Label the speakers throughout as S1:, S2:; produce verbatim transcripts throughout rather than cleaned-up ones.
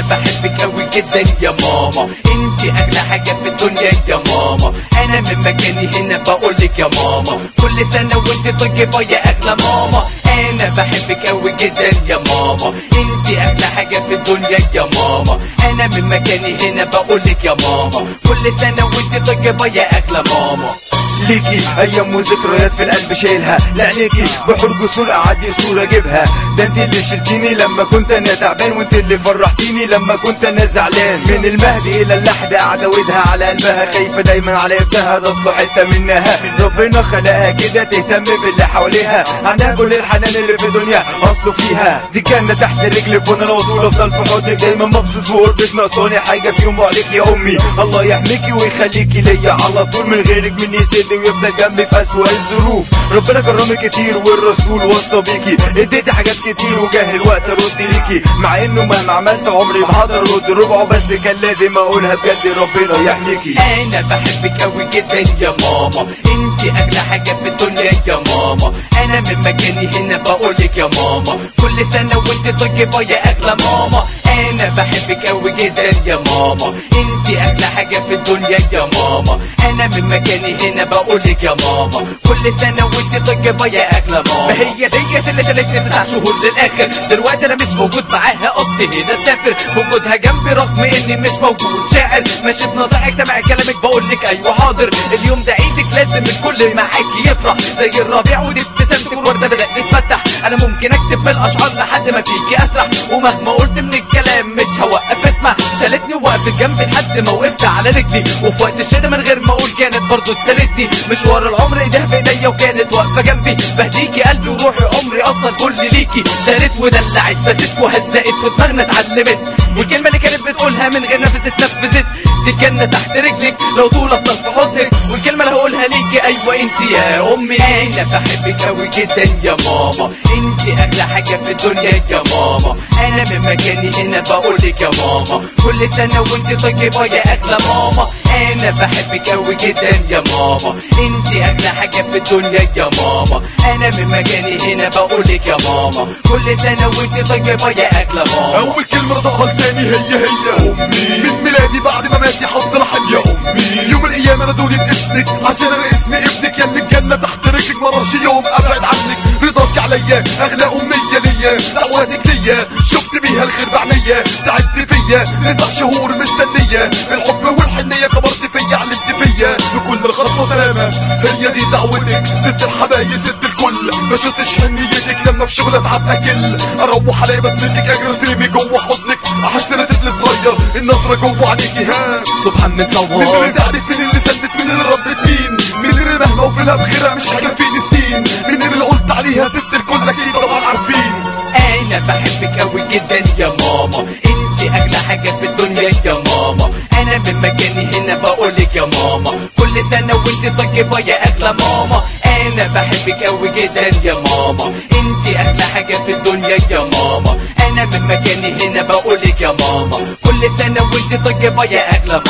S1: انا بحبك اوي جدا يا ماما، انتي اغلى حاجة في الدنيا يا ماما. انا من مكاني هنا بقولك يا ماما، كل سنة وانتي طيبة يا اغلى ماما. انا بحبك اوي جدا يا ماما، انتي اغلى حاجة في الدنيا يا ماما. انا من مكاني هنا بقولك يا ماما، كل سنة وانتي طيبة يا اغلى ماما.
S2: ليكي ايام وذكريات في القلب شايلها، لعينيكي بحور جسور اعدي صورة اجيبها. ده انت اللي شلتيني لما كنت انا تعبان، وانت اللي فرحتيني لما كنت انا زعلان. من المهدي الى اللحد قاعده ودها على قلبها، خايفه دايما على ابنها ده اصله حته منها. ربنا خلقها كده تهتم باللي حواليها، عندها كل الحنان اللي في الدنيا اصله فيها. دي كانت تحت رجلك وانا لو طول افضل في حضنك، دايما مبسوط في قربك، ناقصاني حاجه في يوم عليك يا امي. الله يحميكي ويخليكي ليا على طول، من غيرك مني يسندني ويفضل جنبي في اسوأ الظروف. ربنا كرمك كتير والرسول وصى بيكي، اديتي حاجات كتير وجاه الوقت ارد ليكي. مع انه مهما عملت عمري ما هقدر ارد ربعه، بس كان لازم اقولها بجد ربنا يحميكي.
S1: انا بحبك اوي جدا يا ماما، انتي اغلى حاجة في الدنيا يا ماما. انا من مكاني هنا بقولك يا ماما، كل سنة وانتي طيبة يا اغلى ماما. انا بحبك اوي جدا يا ماما، انتي اغلى حاجة في الدنيا يا ماما. انا من مكاني هنا بقولك يا ماما، كل سنة وانتي طيبة يا اغلى ماما. ما هي ديت اللي شالتني تسع شهور للاخر، دلوقتي انا مش موجود معاها، قصدي هنا مسافر. وجودها جنبي رغم اني مش موجود، شاعر ماشي بنصايحك، سامع كلامك بقولك ايوه حاضر. اليوم ده عيدك لازم الكل معاكي يفرح، زي الربيع ودي ابتسامتك الوردة بدأت تتفتح. انا ممكن اكتب بالاشعار لحد ما فيكي اسرح، ومهما قلت من الكلام مش هوقف اسمع. شالتني ووقفت جنبي لحد ما وقفت على رجلي، وفي وقت الشتا من غير ما اقول كانت برضو تساندني. مشوار العمر ايديها في ايديا وكانت واقفه جنبي، بهديكي قلبي وروحي عمري اصلا كل ليكي. شالت ودلعت فزت وهزقت ودماغنا اتعلمت، والكلمه اللي كانت بتقولها من غير نفس اتنفذت. دي جنة تحت رجلك لو طول افضل في حضنك، والكلمه اللي هقولها ليكي ايوه انت يا امي. انا بحبك اوي جدا يا ماما، انتي اغلى حاجه في الدنيا يا ماما. انا من مكاني هنا بقولك يا ماما، كل سنه وانتي طيبه يا اغلى ماما. انا بحبك اوي جدا يا ماما، انتي اغلى حاجه في الدنيا يا ماما. انا من مكاني هنا بقولك يا ماما، كل سنه وانتي طيبه يا اغلى ماما.
S3: اول كلمه رضاها لساني هي هي امي، من ميلادي بعد ما ماتي هفضل احب يا امي. يوم القيامه نادوني باسمك، عشان انا اسمي ابنك يا اللي الجنه تحت رجلك، مرش يوم ابعد عنك. رضاك عليا اغلى امنيه ليا، دعواتك ليا شفت بيها الخير بعينيا. تعبت فيا تسع شهور مستنيه، الحب والحنيه كبرت فيا علمت فيا. بكل خطوه سلامه هي دي دعوتك، ست الحبايب ست الكل. ما شفتش حنيتك لما في شغل اتعب اكل، اروح الاقي بسمتك اجري ترمي جوه حضنك. احس انا طفل صغير النظره جوه عينيكي ها.
S1: سبحان من صور،
S3: مين اللي تعرف مين اللي سندت مين اللي ربت مين، مين اللي مهما وفيلها بخيرها مش هيكفيني سنين، مين اللي قلت عليها ست الكل اكيد طبعا عارفين.
S1: انا بحبك اوي جدا يا ماما، انتي اغلى حاجه في الدنيا يا ماما. انا من مكاني هنا بقولك يا ماما، كل سنه وانتي طيبه يا اغلى ماما. انا بحبك اوي جدا يا ماما، انتي اغلى حاجه في الدنيا يا ماما. انا من مكاني هنا بقولك يا ماما، كل سنه وانتي طيبه يا اغلى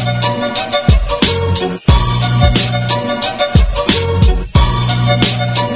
S1: ماما.